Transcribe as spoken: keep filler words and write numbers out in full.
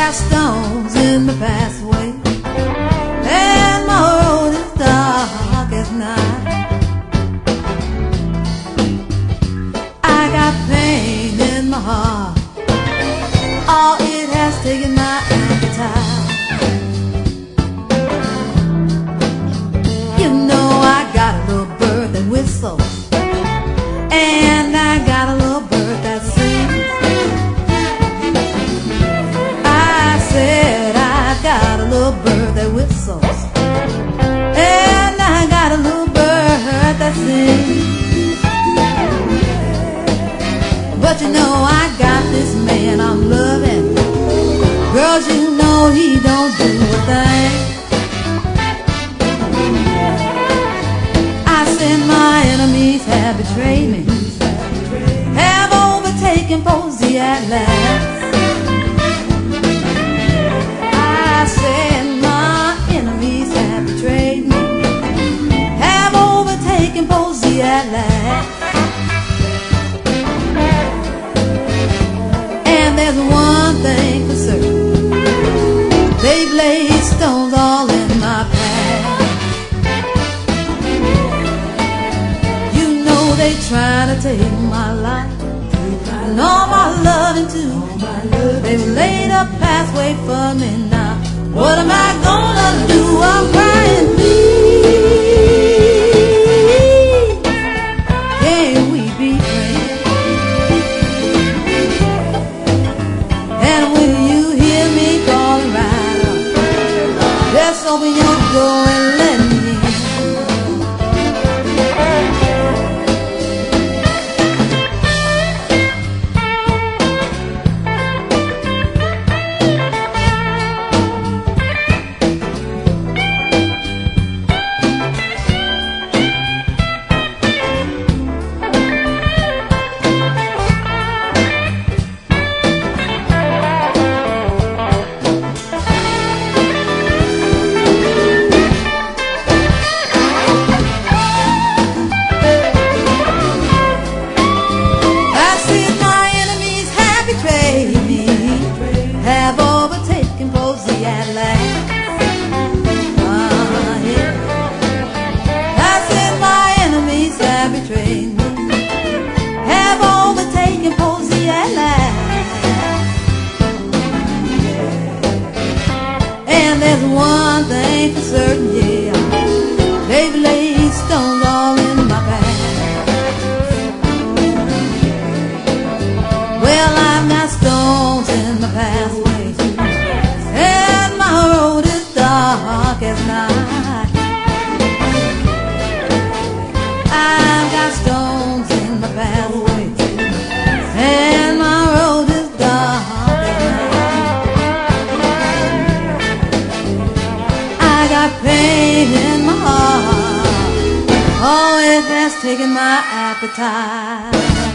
got stones in my pathway, and my road is dark as night. I got pain in my heart, oh, it has taken my appetite. You know I got a little bird that whistles, and I got a little bird that sings. I said I got a little bird that whistles, and I got a little bird that sings. But you know I got this man I'm loving, girls, you know he don't do a thing. I said my enemies have betrayed me, have overtaken Posey at last. I said my enemies have betrayed me, have overtaken Posey at last. And there's one thing for certain, they've laid stones all in my path. You know they trying to take my life, and all my loving too. They've laid a pathway for me now. What am I gonna do? I'm crying, please, can we be friends? And will you hear me calling right up? Just open your door and let me in. Have overtaken Posey at last. Uh, yeah. I said my enemies have betrayed me, have overtaken Posey at last. And there's one thing for certain, yeah, they've laid stones all in my path. Well, I've got stones in my pathway, and my road is dark as night. I've got stones in my pathway, and my road is dark as night. I got pain in my heart, oh, it has taken my appetite.